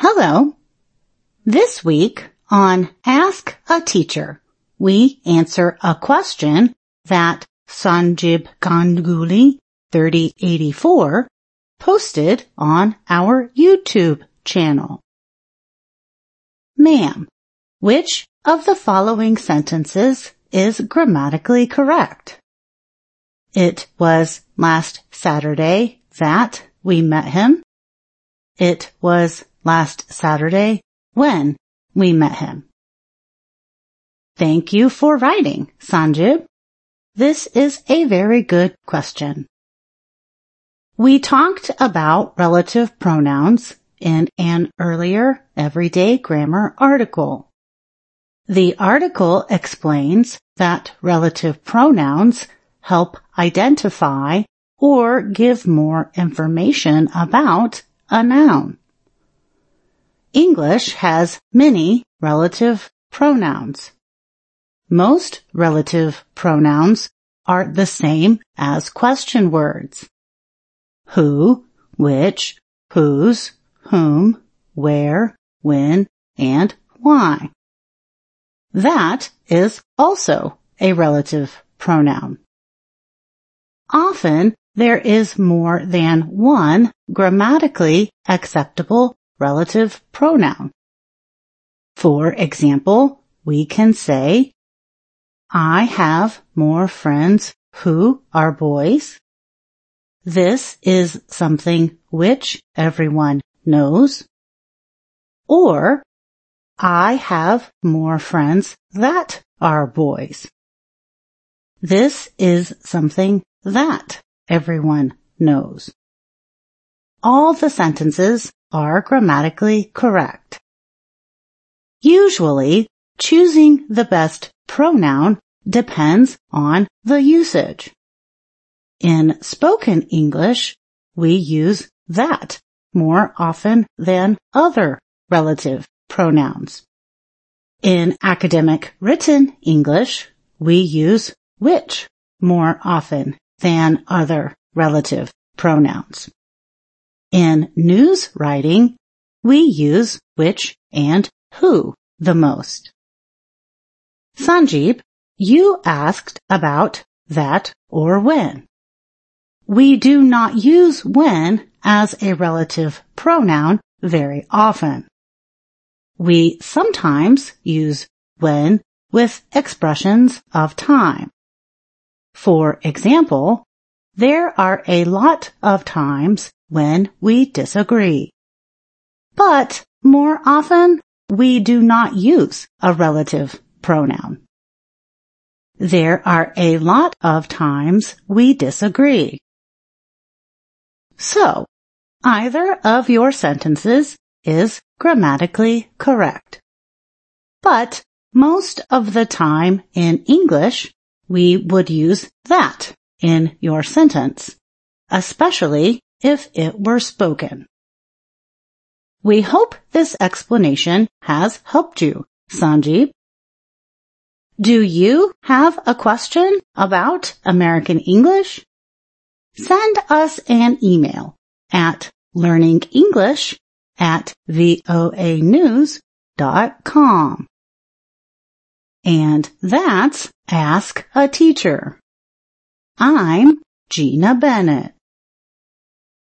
Hello. This week on Ask a Teacher, we answer a question that Sanjib Ganguly 3084 posted on our YouTube channel. Ma'am, which of the following sentences is grammatically correct? It was last Saturday that we met him. It was last Saturday when we met him. Thank you for writing, Sanjib. This is a very good question. We talked about relative pronouns in an earlier Everyday Grammar article. The article explains that relative pronouns help identify or give more information about a noun. English has many relative pronouns. Most relative pronouns are the same as question words. Who, which, whose, whom, where, when, and why. That is also a relative pronoun. Often, there is more than one grammatically acceptable relative pronoun. For example, we can say, I have more friends who are boys. This is something which everyone knows. Or, I have more friends that are boys. This is something that everyone knows. All the sentences are grammatically correct. Usually, choosing the best pronoun depends on the usage. In spoken English, we use that more often than other relative pronouns. In academic written English, we use which more often than other relative pronouns. In news writing, we use which and who the most. Sanjib, you asked about that or when. We do not use when as a relative pronoun very often. We sometimes use when with expressions of time. For example, there are a lot of times when we disagree. But more often, we do not use a relative pronoun. There are a lot of times we disagree. So, either of your sentences is grammatically correct. But most of the time in English, we would use that in your sentence, especially if it were spoken. We hope this explanation has helped you, Sanjib. Do you have a question about American English? Send us an email at learningenglish@voanews.com. And that's Ask a Teacher. I'm Gina Bennett.